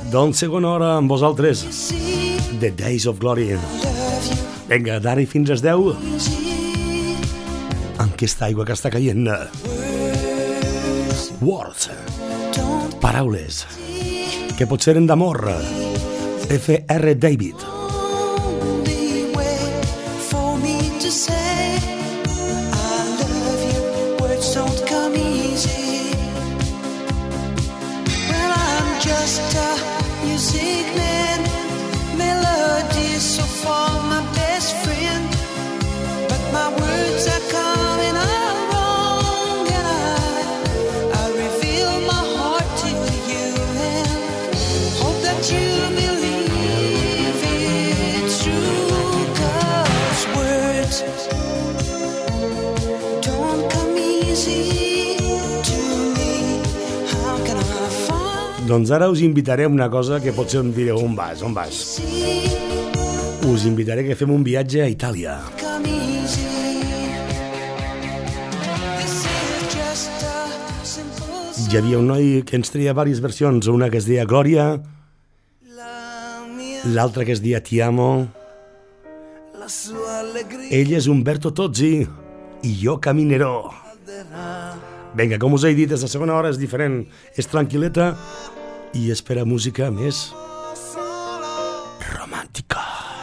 Doncs segona hora amb vosaltres, The Days of Glory. Vinga, d'ara i fins a 10, amb aquesta aigua que està caient. Words, paraules, que potser eren d'amor. F.R. David. Just a music man, melodies so for my best friend, but my words are coming out wrong, and I reveal my heart to you and hope that you believe it's true, 'cause words don't come easy. Doncs ara us invitaré a una cosa que potser em direu, on vas? Us invitaré que fem un viatge a Itàlia. Hi havia un noi que ens treia diverses versions, una que es deia Glòria, l'altra que es deia Ti amo. Ell és Umberto Tozzi i jo Caminerò. Vinga, com us he dit, és la segona hora, és diferent, és tranquil·leta i espera música més romàntica.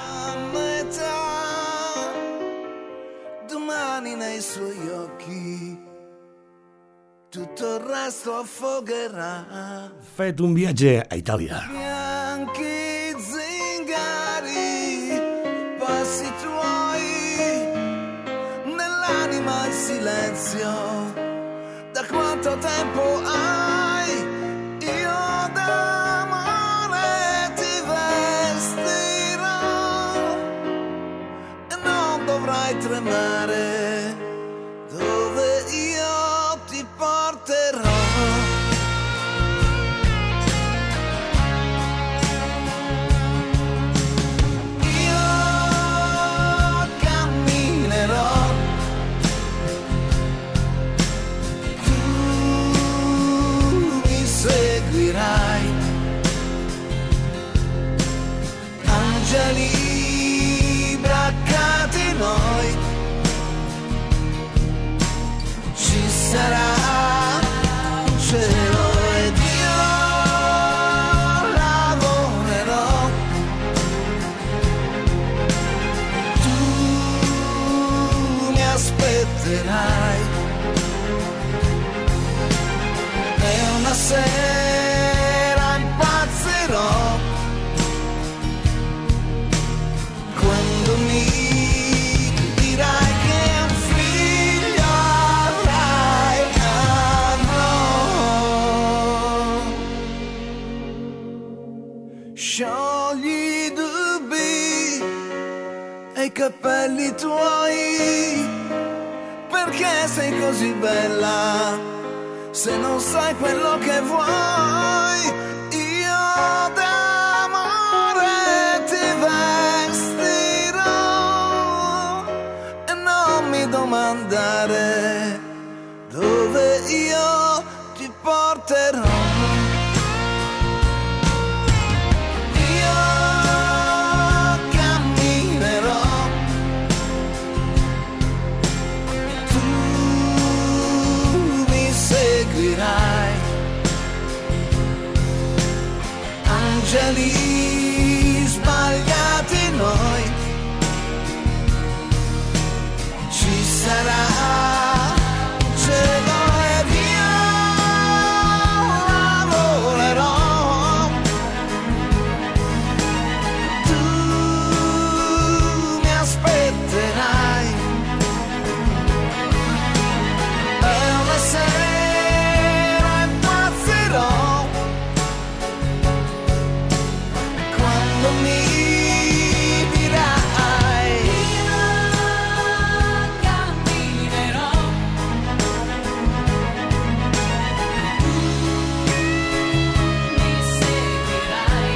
Domani nei suoi occhi tutto il resto affogherà. Fet un viatge a Itàlia. Bianchi zingari, passi tuoi, nell'anima il silenzio. Da quanto tempo hai? Io d'amore ti vestirò e non dovrai tremare dove io ti porterò. Io camminerò, seguirai, angeli braccati noi, ci sarà un cielo ed io lavorerò, tu mi aspetterai, è una sera impazzirò quando mi dirai che un figlio avrai, avrò. Sciogli i dubbi e i capelli tuoi, perché sei così bella se non sai quello che vuoi. Io d'amore ti vestirò e non mi domandare dove io ti porterò. Io camminerò, seguirai, angeli sbagliati noi, ci sarà un cielo ed io lavorerò, tu mi aspetterai, è una sera quando mi dirai io camminerò, tu mi seguirai,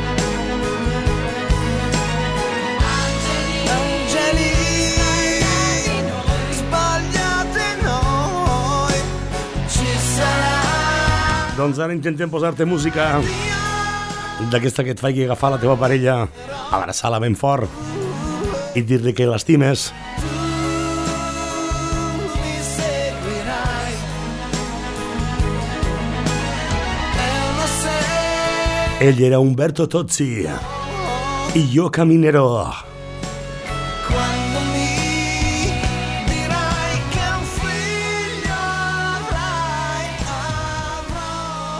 angeli sbagliati noi, ci sarà. Doncs ara intentem posar-te música d'aquesta que et faci agafar la teva parella, abraçar-la ben fort i dir-li que l'estimes. Mi seguirai e lo sai. Ell era Umberto Tozzi i Io Caminerò. Quando mi dirai che un figlio avrai, avrò.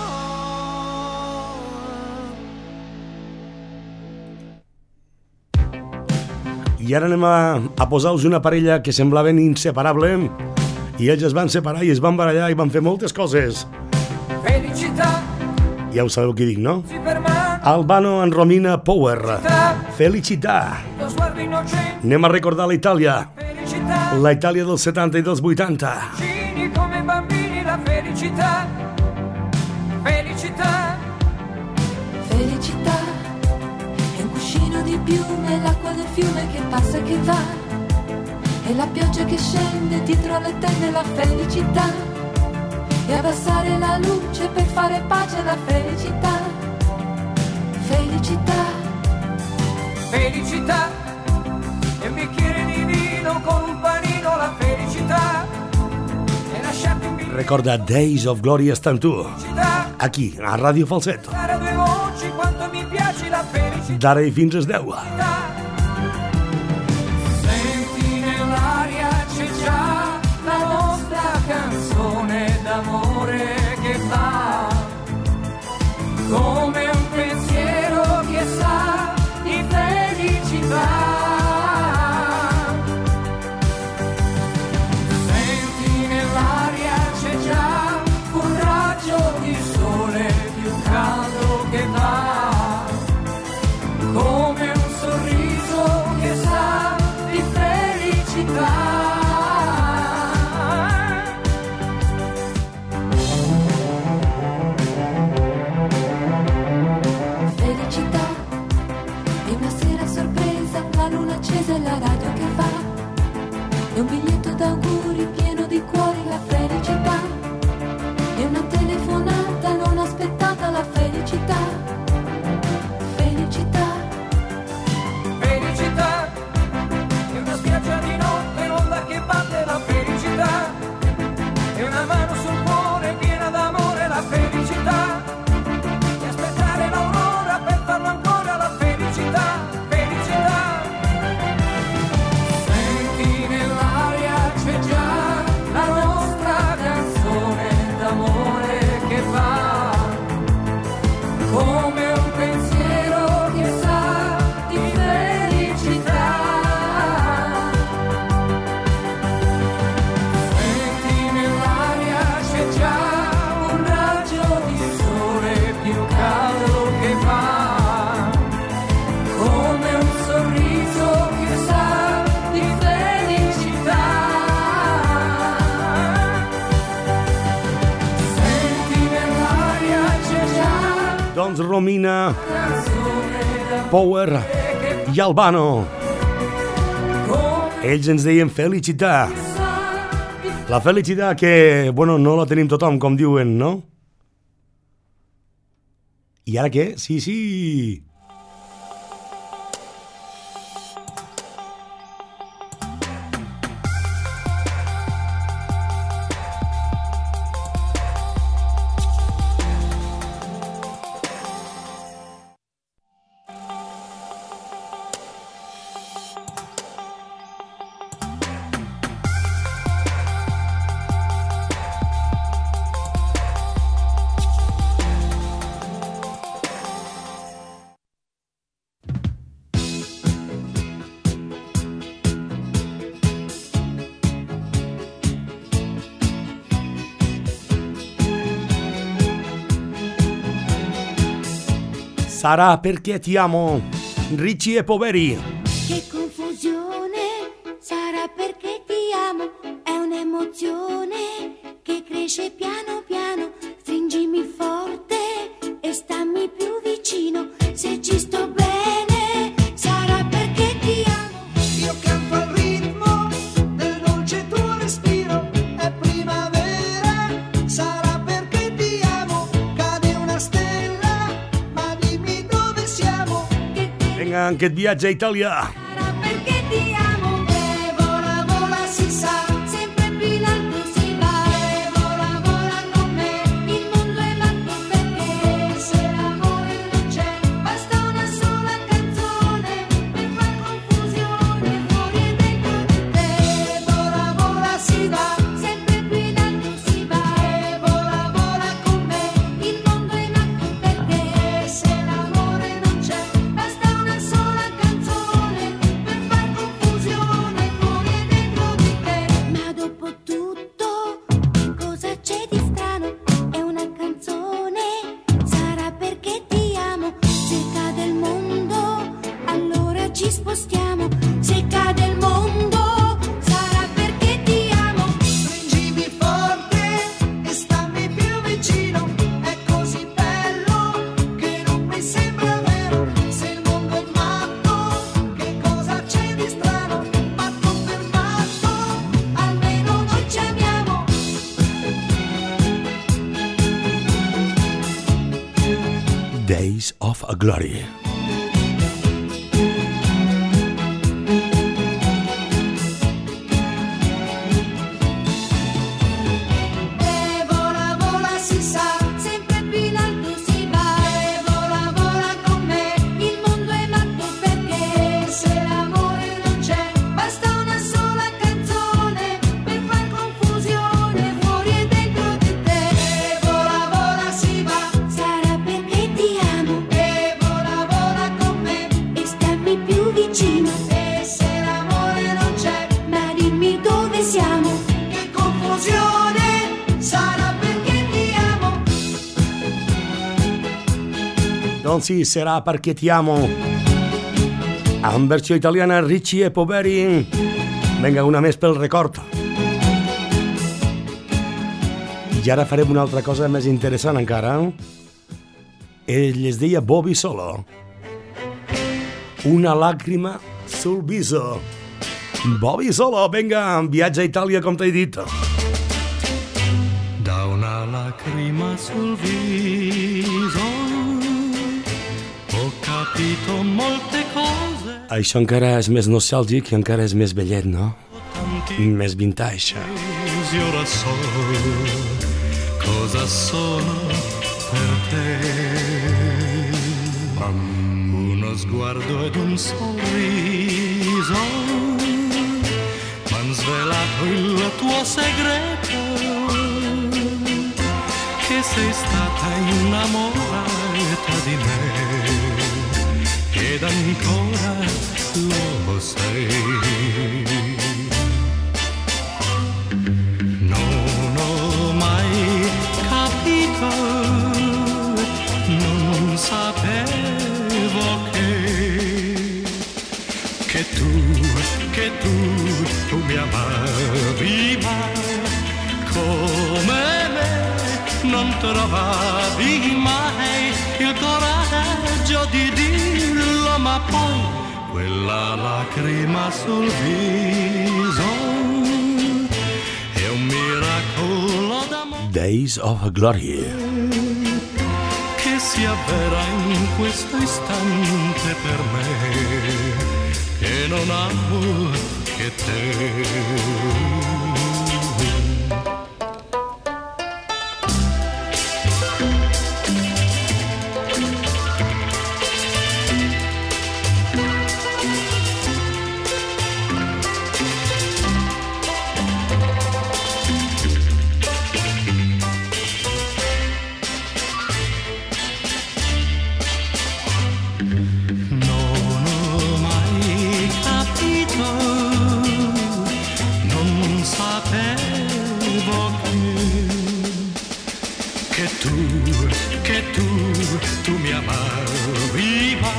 I ara anem a posar-vos una parella que semblaven inseparable i ells es van separar i es van barallar i van fer moltes coses. Felicità Ja ho sabeu qui dic, no? si ferma, Albano and Romina Power. Felicità. lo sguardo innocente, Anem a recordar la Itàlia. felicità, La Itàlia dels 70 i dels 80. vicini come bambini, la felicità, felicità, Felicità è un cuscino di piume, l'acqua del fiume che passa e che va, e la pioggia che scende dietro alle tende, la felicità, e abbassare la luce per fare pace, la felicità, felicità, felicità, e un bicchiere di vino con un panino, la felicità, e lasciarti un biglietto, Recorda Days of Gloria Stantù. felicità, Aquí, a Radio Falsetto. dare a due voci quanto mi piace la felicità. D'ara fins as 10. Senti nell'aria c'è già la nostra canzone d'amore che va come un pensiero che sa di felicità. Senti nell'aria c'è già un raggio di sole più caldo che va come un sorriso che sa di felicità. felicità, è una sera sorpresa, la luna accesa e la radio che va, è un biglietto d'auguri pieno di cuori, la felicità, è una telefonata non aspettata, la felicità, felicità. Felicità, è una spiaggia di notte, l'onda che batte, la felicità, è una mano sul cuore piena d'amore, la felicità, e aspettare l'aurora per farlo ancora, la felicità, felicità. Senti nell'aria c'è già la nostra canzone d'amore che va come un pensiero che sa di felicità. Senti nell'aria c'è già un raggio di sole più caldo che va come un sorriso che sa di felicità. Senti nell'aria c'è già Doncs Romina canzone d'amore Power i Albano. come Ells ens deien felicitat. sa di La felicitat que, bueno, no la tenim tothom, com diuen, no? I ara què? Sí, sí. Sarà perché ti amo. Ricci e Poveri. Che confusione, sarà perché ti amo, è un'emozione che cresce piano piano, stringimi forte e stammi più vicino, se ci sto bene, sarà perché ti amo. Io canto al ritmo del dolce tuo respiro, è primavera, sarà perché ti amo, cade una stella, ma dimmi dove en aquest viatge a Itàlia. Sarà perché ti amo, e vola, vola, si sa, sempre più in alto si va, e vola, vola con me, il mondo è matto perché se l'amore non c'è, basta una sola canzone per far confusione fuori e dentro di te, vola, vola, si va, sempre più in alto si va, e vola, vola con me, il mondo è matto perché se l'amore non c'è, basta una sola canzone per far confusione fuori e dentro di te. Ma dopo tutto, cosa c'è di strano? È una canzone, sarà perché ti amo. Se cade il mondo, allora ci spostiamo. Se cade il mondo, sarà perché ti amo. Stringimi forte e stammi più vicino, è così bello che non mi sembra vero. Se il mondo è matto, che cosa c'è di strano? Matto per matto, almeno noi ci amiamo. Days of Glory. E vola, vola, si sa, sempre più in alto si va, e vola, vola con me, il mondo è matto perché se l'amore non c'è, basta una sola canzone per far confusione fuori e dentro di te, e vola, vola, si va, sarà perché ti amo, e vola, vola con me, e stammi più vicino, e se l'amore non c'è, ma dimmi dove siamo. Che confusione, sarà perché ti amo. Non si sarà perché ti amo. En versió italiana, Ricci e Poveri. Vinga, una més pel record. I ara farem una altra cosa més interessant encara. Ell es deia Bobby Solo. Una lacrima sul viso. Bobby Solo, vinga, viatge a Itàlia, com t'he dit. Da una lacrima sul viso ho capito molte cose. Això encara és més nostàlgic i encara és més vellet, no? Tanti Més vintage. mesi ora so cosa sono per te. Uno sguardo ed un sorriso m'han svelato il tuo segreto, che sei stata innamorata di me ed ancora lo sei. Non ho mai capito, non sapevo che tu mi amavi, ma come me non trovavi mai il coraggio di dirlo, ma poi quella lacrima sul viso è un miracolo d'amore Days of Glory. che si avvera in questo istante per me, che non amo che te. Non ho mai capito, non sapevo che tu mi amavi, ma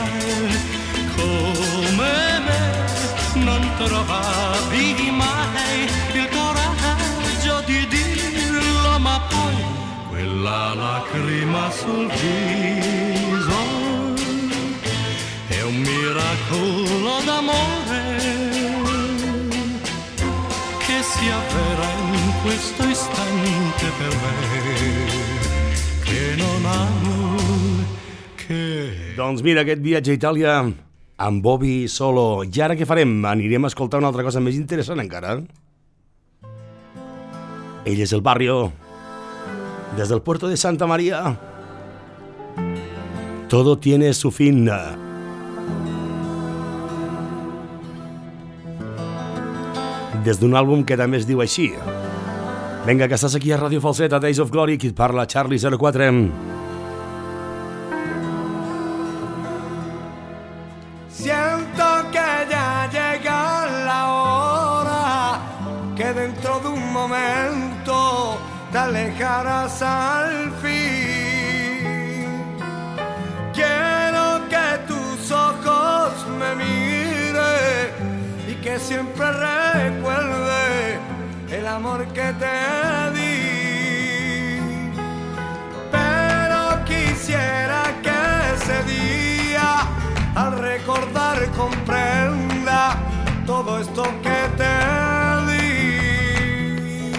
come me non trovavi mai il coraggio di dirlo, ma poi quella lacrima sul viso è un miracolo d'amore che si avvera in questo istante per me, che non amo che... Doncs mira, aquest viatge a Itàlia amb Bobby Solo. I ara què farem? Anirem a escoltar una altra cosa més interessant encara. Ell és el Barrio, des del puerto de Santa María. Todo tiene su fin. Des d'un àlbum que també es diu així. Vinga, que estàs aquí a Radio Falset, a Days of Glory, qui et parla, Charlie 04. Siento que ya llega la hora, que dentro de un momento te alejarás al fin. Quiero que tus ojos me miren y que siempre recuerde el amor que te di. Pero quisiera que ese día, al recordar, comprenda todo esto que te di.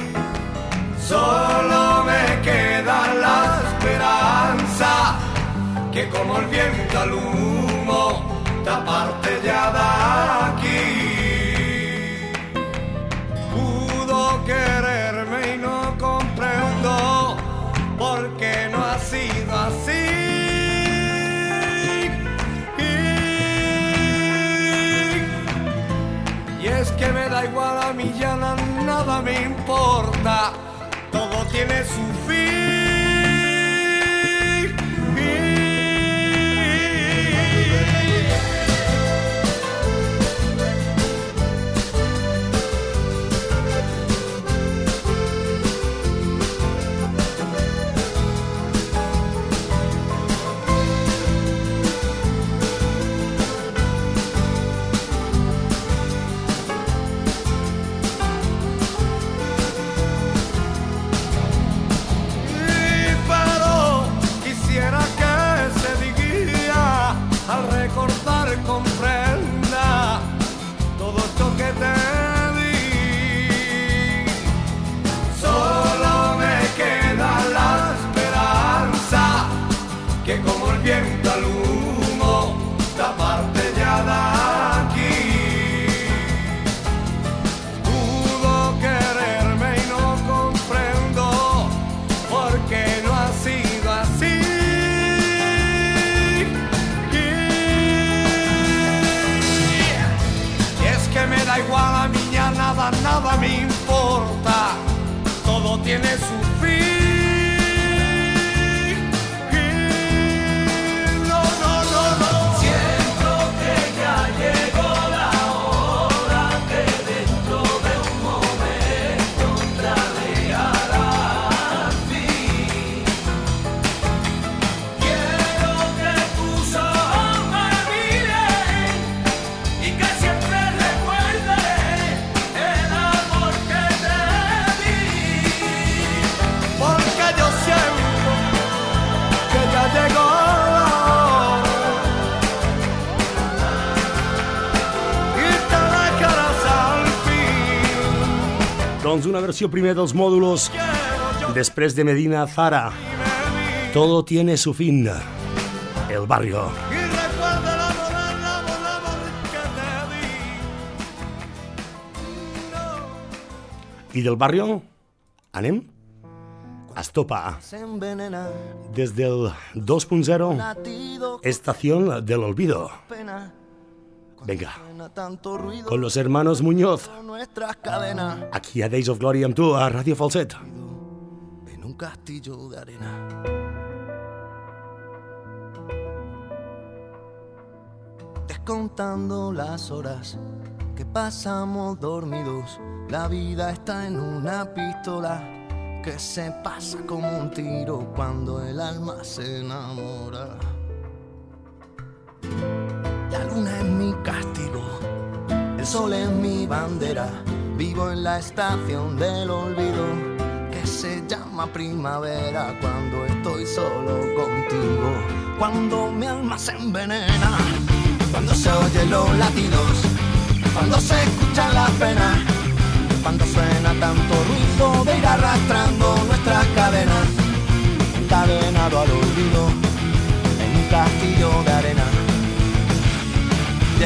Solo me queda la esperanza que como el viento al humo te aparte ya de aquí. Pudo quererme y no comprendo por qué no ha sido así. Y es que me da igual, a mí ya nada me importa, todo tiene su fin. Comprenda todo esto que te di. Solo me queda la esperanza que como el viento al humo te aparte ya de aquí. Pudo quererme y no comprendo por qué no ha sido así. Que me da igual, a mí ya nada me importa, todo tiene su fin. No. Siento que ya llegó la hora, que dentro de un momento traerá al fin. Quiero que tus ojos me miren y que siempre llegó la hora i te dejaràs al fin. Doncs una versió primer dels mòdulos, després de Medina Zara. Todo tiene su fin. El Barrio. I recuerda l'amor que te di. I del Barrio anem a Estopa. Des del 2.0, Estación del Olvido. Venga, con los hermanos Muñoz, aquí a Days of Glory amb tu, a Radio Falset. En un castillo de arena. Descontando las horas que pasamos dormidos, la vida está en una pistola que se pasa como un tiro cuando el alma se enamora. La luna es mi castigo, el sol es mi bandera. Vivo en la estación del olvido que se llama primavera cuando estoy solo contigo. Cuando mi alma se envenena, cuando se oyen los latidos, cuando se escuchan las penas, cuando suena tanto ruido de ir arrastrando nuestras cadenas, encadenado al olvido en un castillo de arena.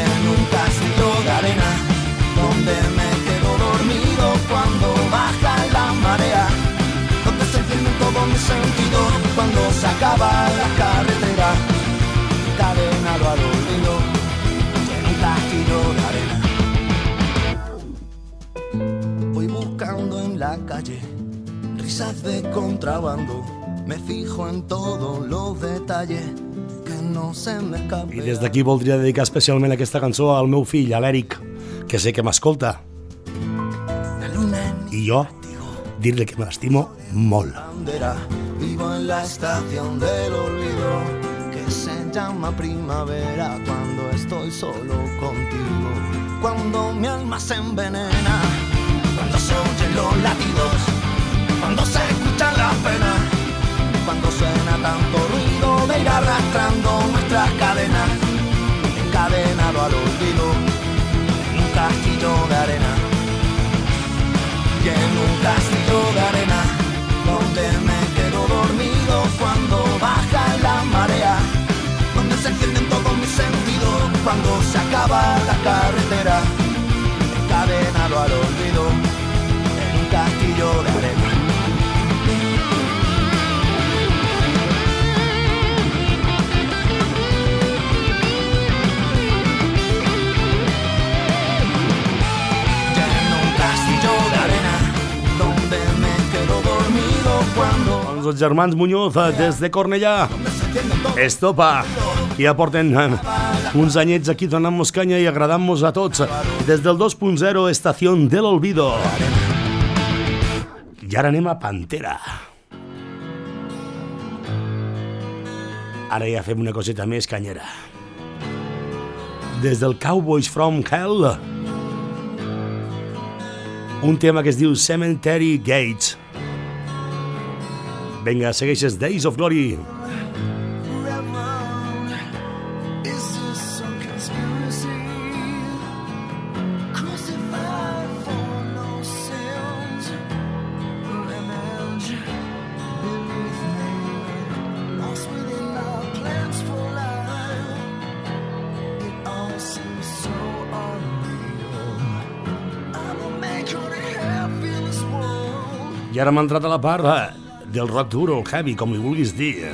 de contrabando. Me fijo en todos los detalles que no se me escapen. I des d'aquí voldria dedicar especialment aquesta cançó al meu fill, a l'Eric, que sé que m'escolta. I jo, dir-li que me l'estimo molt. Vivo en la estación del olvido que se llama primavera cuando estoy solo contigo. Cuando mi alma se envenena, cuando se oyen los latidos, cuando se escuchan las penas, cuando suena tanto ruido de ir arrastrando nuestras cadenas, encadenado al olvido en un castillo de arena. Y en un castillo de arena donde me quedo dormido cuando baja la marea, donde se encienden todos mis sentidos cuando se acaba la carretera, encadenado al olvido en un castillo de arena. Doncs els germans Muñoz, des de Cornellà, Estopa, i ja porten uns anyets aquí donant-nos canya i agradant-nos a tots, des del 2.0 Estación del Olvido. I ara anem a Pantera. Ara ja fem una coseta més canyera. Des del Cowboys from Hell, un tema que es diu Cemetery Gates. Vinga, segueixes Days of Glory. I ara m'ha entrat a la part del rock dur o heavy, com li vulguis dir.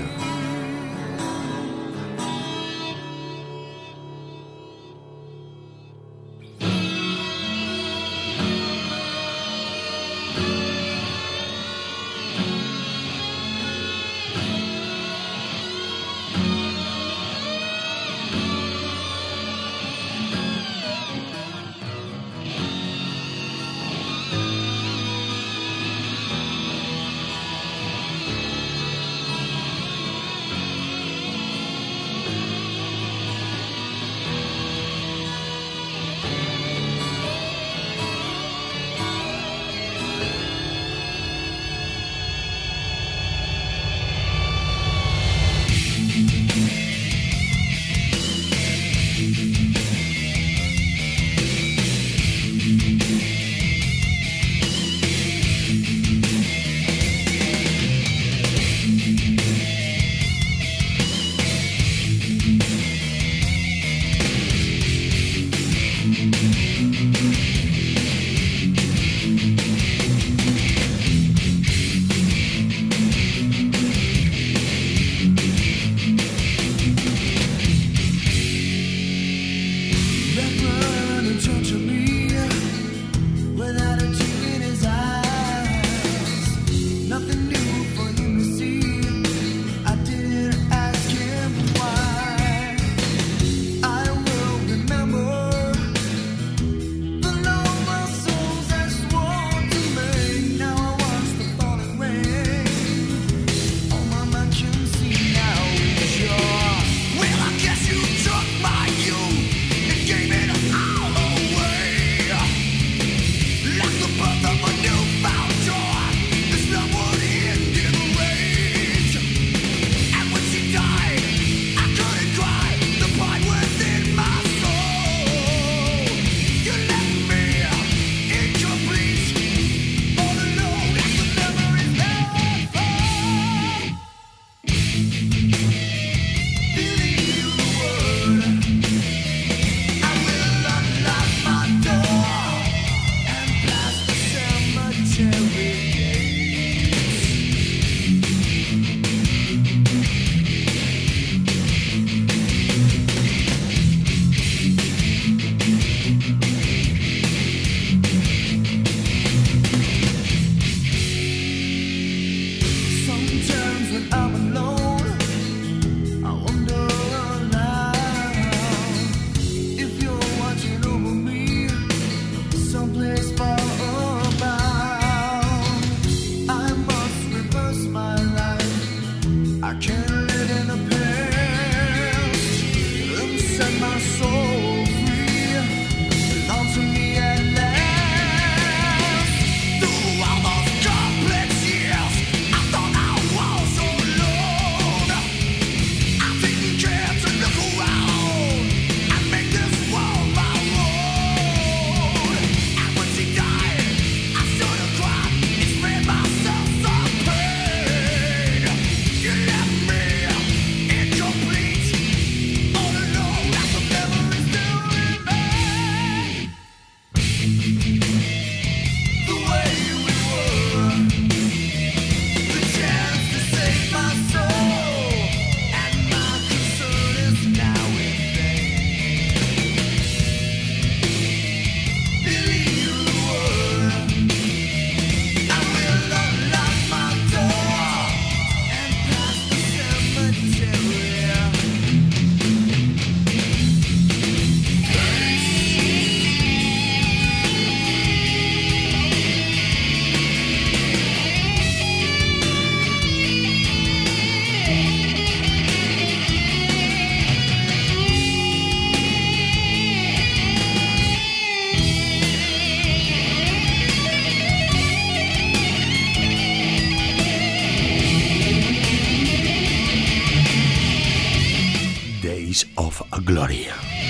Days of Glory.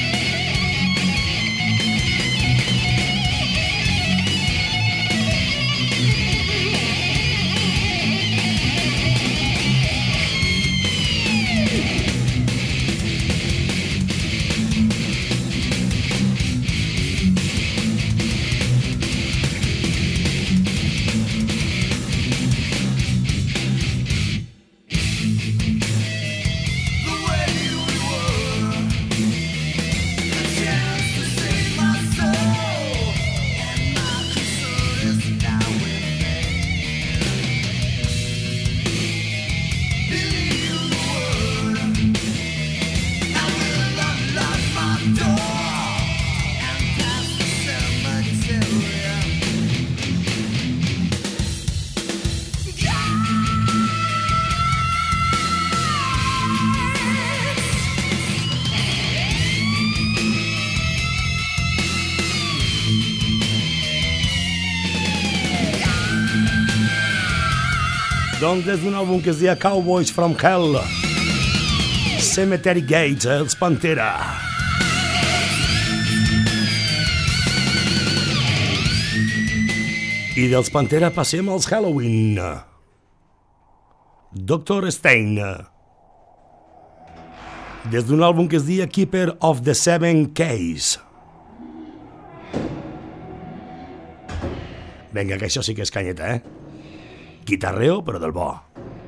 Doncs des d'un àlbum que es deia Cowboys from Hell, Cemetery Gates, els Pantera. I dels Pantera passem als Halloween. Dr. Stein. Des d'un àlbum que es deia Keeper of the Seven Keys. Vinga, que això sí que és canyeta, Guitarreo, però del bo.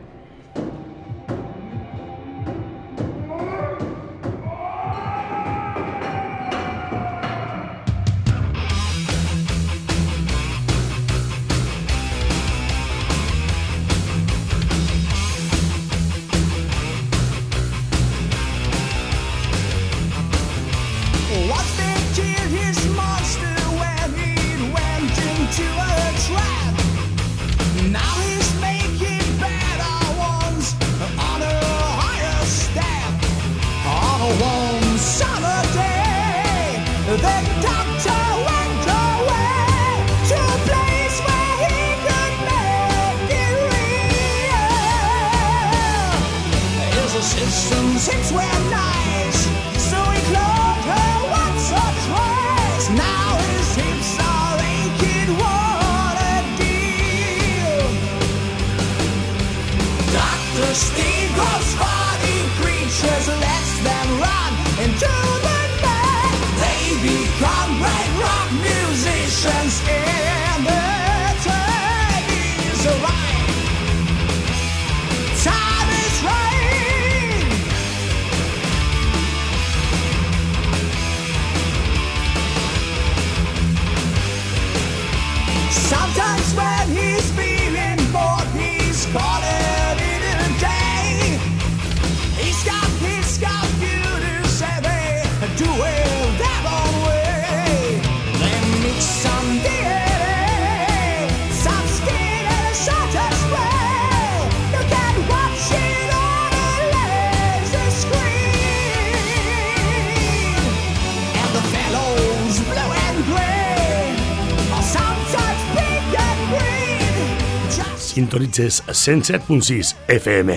Sintonitzes 107.6 FM.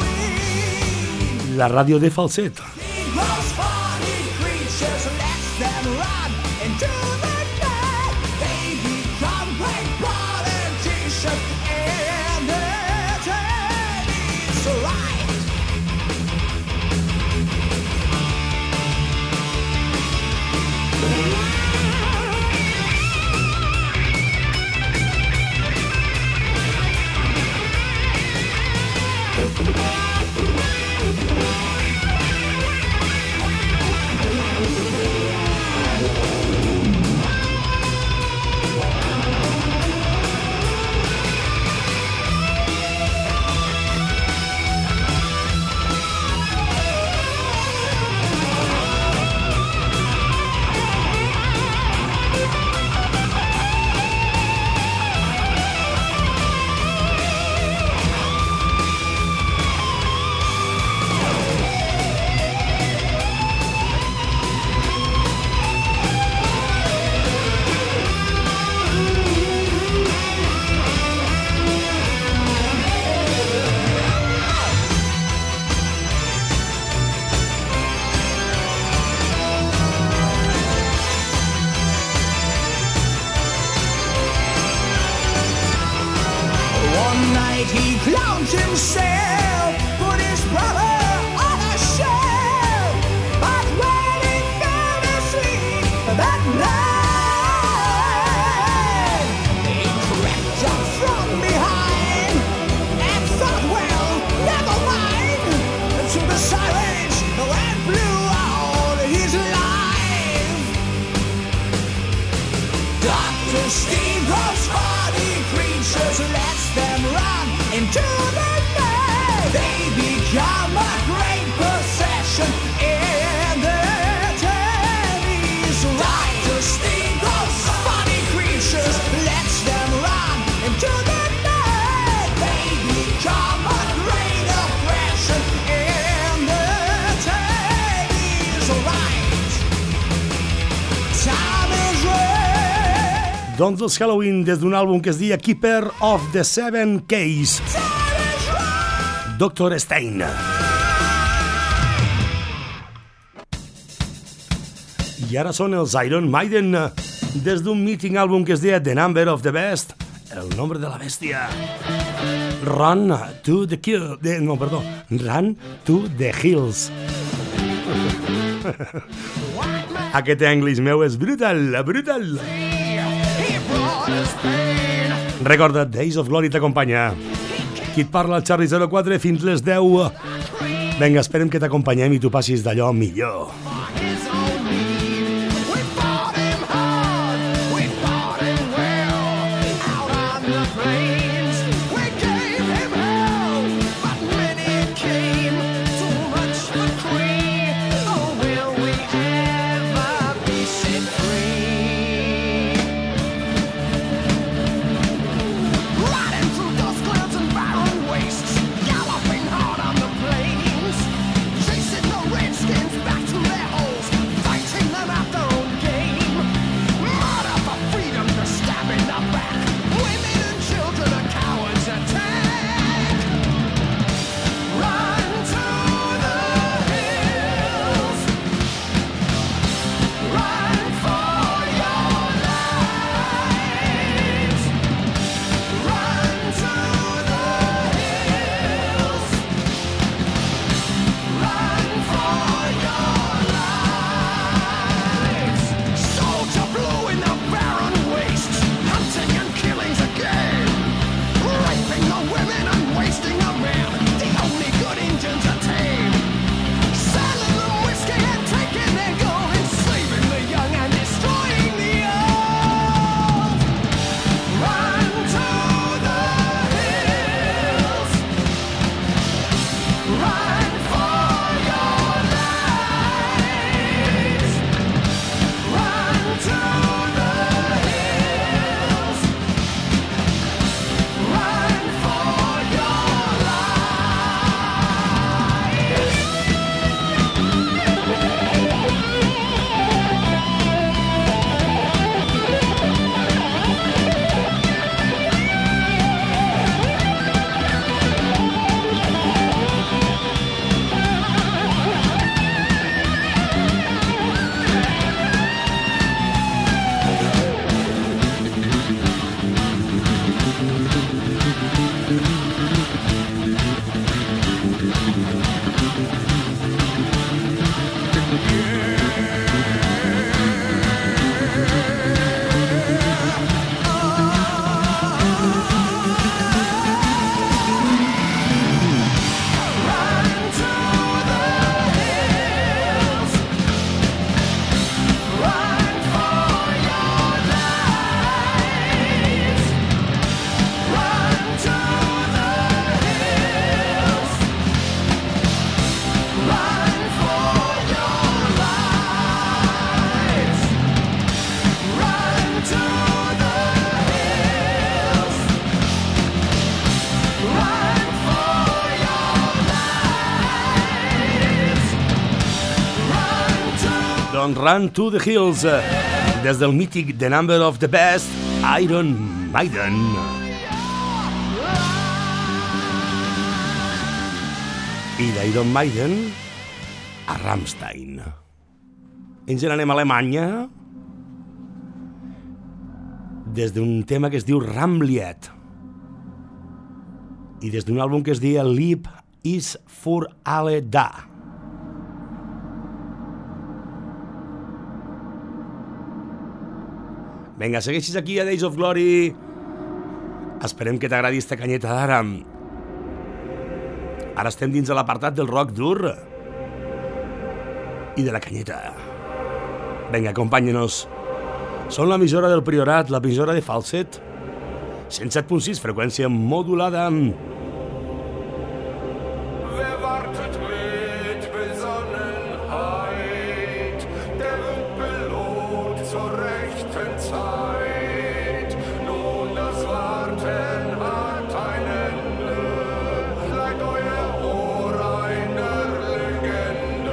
La ràdio de Falset. found himself, put his brother on a shelf. But when he fell asleep that night, he crept up from behind and thought, well, never mind, to the sirens and blew out his life. Dr. Steve loves hardy creatures, lets them run into the night. They become a great possession in their teddies. Dr. Steve loves hardy creatures, lets them run into the night. They become a great oppression in their teddies. Right. Time is right. Doncs els Halloween des d'un àlbum que es deia Keeper of the Seven Keys. Dr. Stein. I ara són els Iron Maiden des d'un mític àlbum que es deia The Number of the Beast, el nombre de la bèstia. Run to the kill. Run to the Hills. Aquest anglès meu és brutal, brutal. Recorda, Days of Glory t'acompanya. Qui et parla, el Charlie 04, fins les 10. Vinga, esperem que t'acompanyem i tu passis d'allò millor. Doncs Run to the Hills, des del mític The Number of the Beast, Iron Maiden. I d'Iron Maiden a Rammstein. Ens n'anem a Alemanya des d'un tema que es diu Ramlied. i des d'un àlbum que es deia Lieb is für alle da. Vinga, segueixis aquí a Days of Glory. Esperem que t'agradi esta canyeta d'ara. Ara estem dins de l'apartat del rock dur i de la canyeta. Vinga, acompanyen-nos. Són l'emissora del Priorat, l'emissora de Falset. 107.6, freqüència modulada. Wer wartet mit Besonnenheit, der wird belohnt zur rechten Zeit. Nun, das Warten hat ein Ende, leiht euer Ohr einer Legende.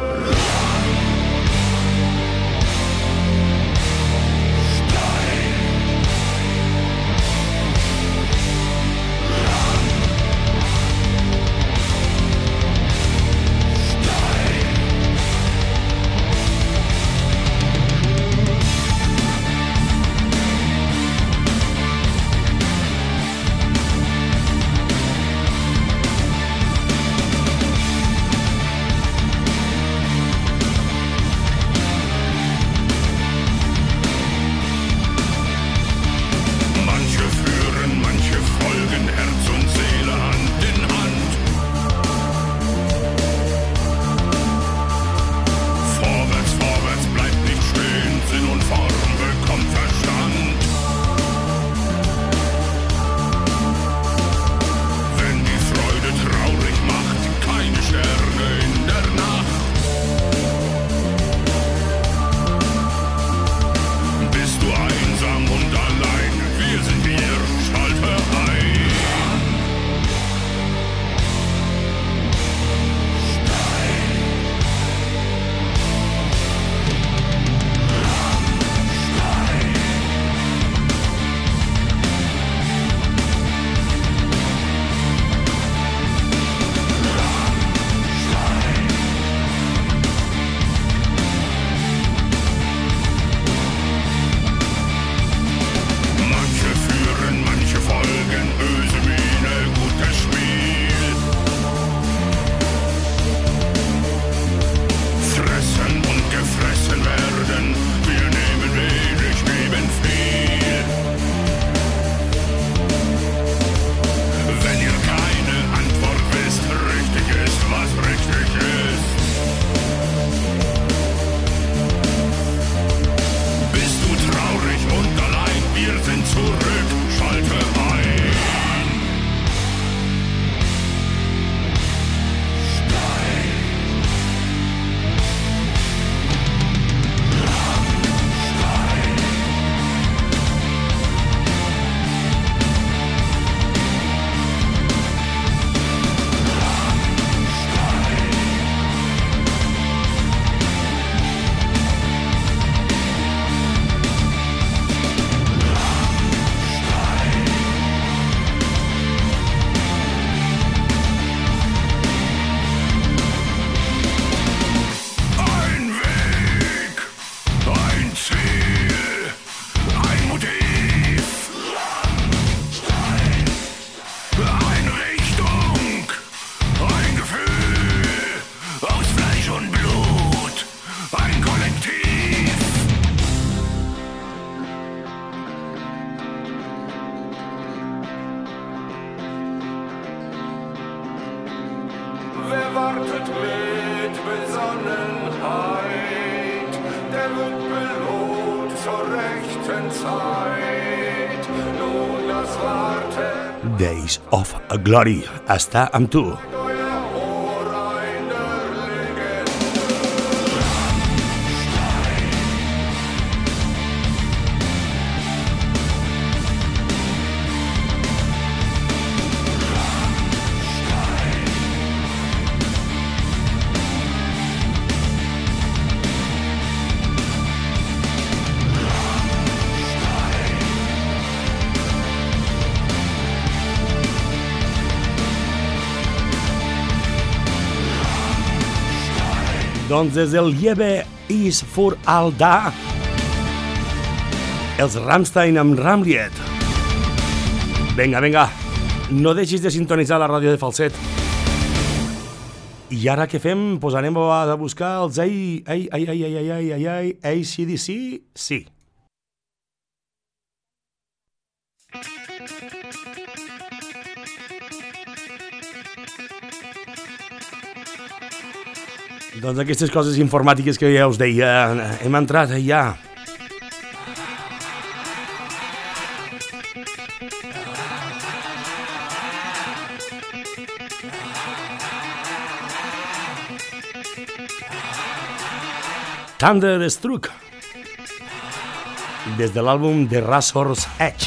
wartet mit Besonnenheit, der wird belohnt zur rechten Zeit. Nun das Warten. Days of Glory està amb tu. Doncs des del Liebe is für all da, els Rammstein amb Ramlied. Vinga, vinga, No deixis de sintonitzar la ràdio de Falset. I ara què fem? Pues anem a buscar els AC/DC, sí. Doncs aquestes coses informàtiques que ja us deia, hem entrat ja. Thunderstruck, des de l'àlbum The Razor's Edge.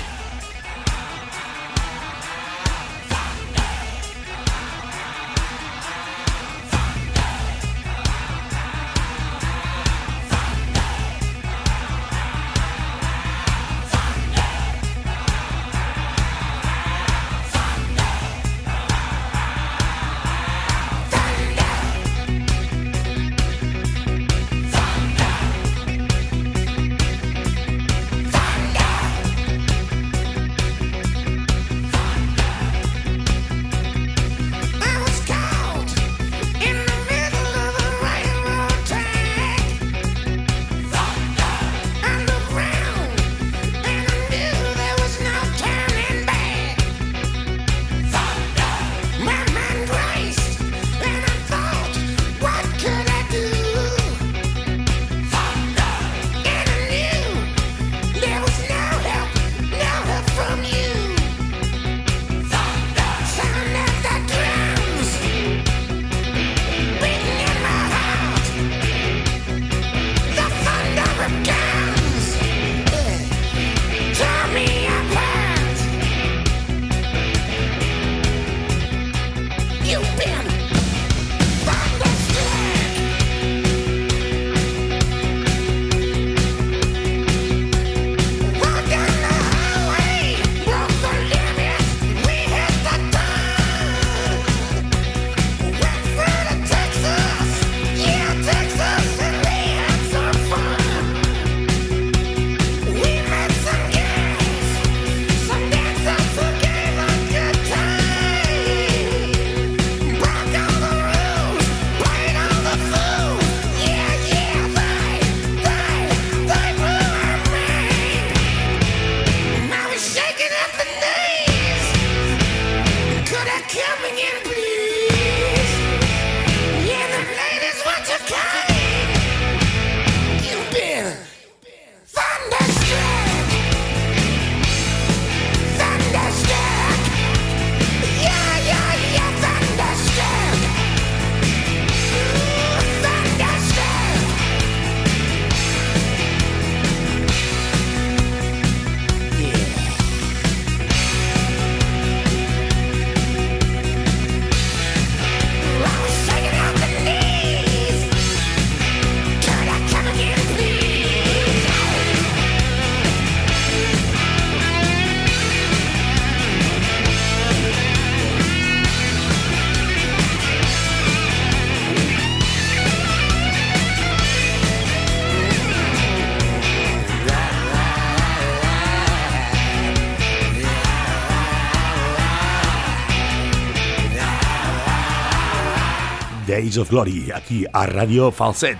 Days of Glory, aquí a Ràdio Falset.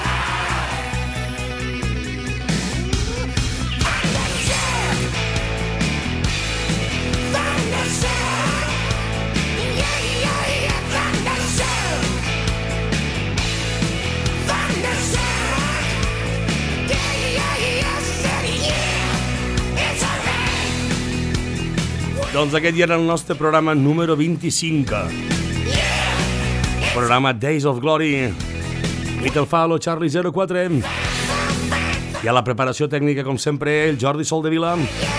Doncs aquest ja era el nostre programa número 25. Programa Days of Glory. Miquel Falo, Charlie 04. I a la preparació tècnica, com sempre, el Jordi Soldevila.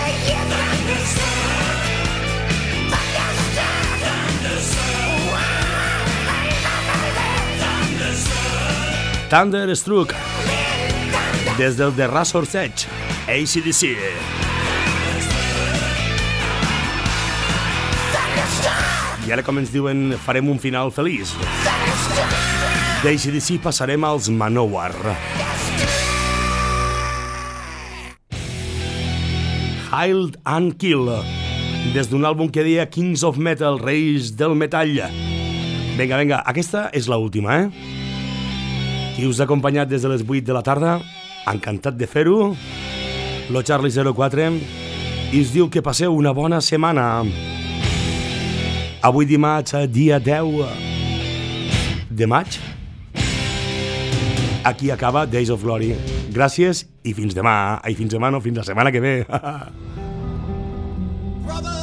Thunderstruck, des del The Razor's Edge, AC/DC. I ara, com ens diuen, farem un final feliç. d'ACDC passarem als Manowar. Hide and Kill. des d'un àlbum que deia Kings of Metal, Reis del Metall. Vinga, aquesta és l'última, Qui us ha acompanyat des de les 8 de la tarda, encantat de fer-ho, lo Charlie 04, i us diu que passeu una bona setmana. Avui dimarts, dia 10 de maig, aquí acaba Days of Glory. Gràcies i fins demà. Ai, fins demà no, fins la setmana que ve. Brother!